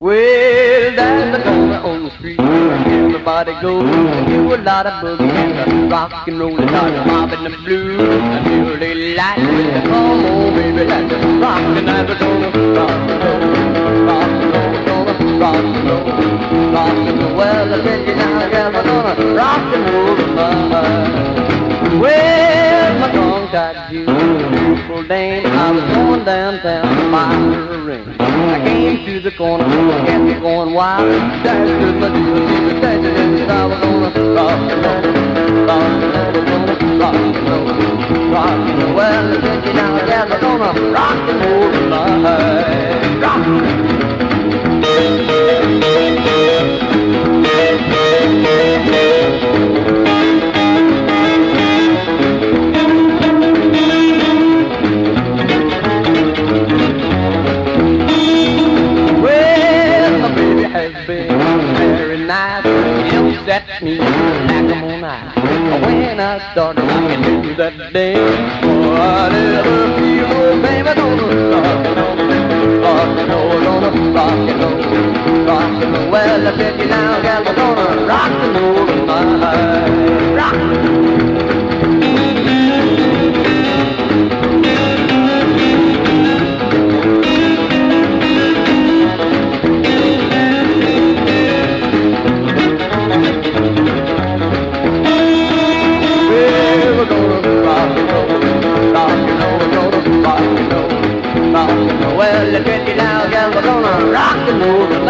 Well, there's a corner on the street. Everybody goes and do a lot of boogie and rock and roll, and mobbing the blues until they light with the come on, baby, let's rock and there's a corner, rock and roll, rock and roll, gonna rock and roll, rock and roll. Well, I said you now, girl, I'm gonna rock and roll tonight. Well, my tongue tied Jew, beautiful dame, I was going downtown to buy her a ring. I came to the corner, kept me going wild. That's good, my dear, she was dancing, and I was gonna rock and roll, rock and roll, gonna rock and roll, rock and roll. Well, I said you now, yeah, we're gonna rock and roll tonight. Rock. Set me like a moon eye. When I started rocking to that dance, oh, I never feel no pain. I'm gonna rock and roll, rock and roll, gonna rock and roll, rock and roll. Well, I said you now, gal, we're gonna rock and roll tonight. Rock. Well, look at you now, gal, we're gonna rock and roll.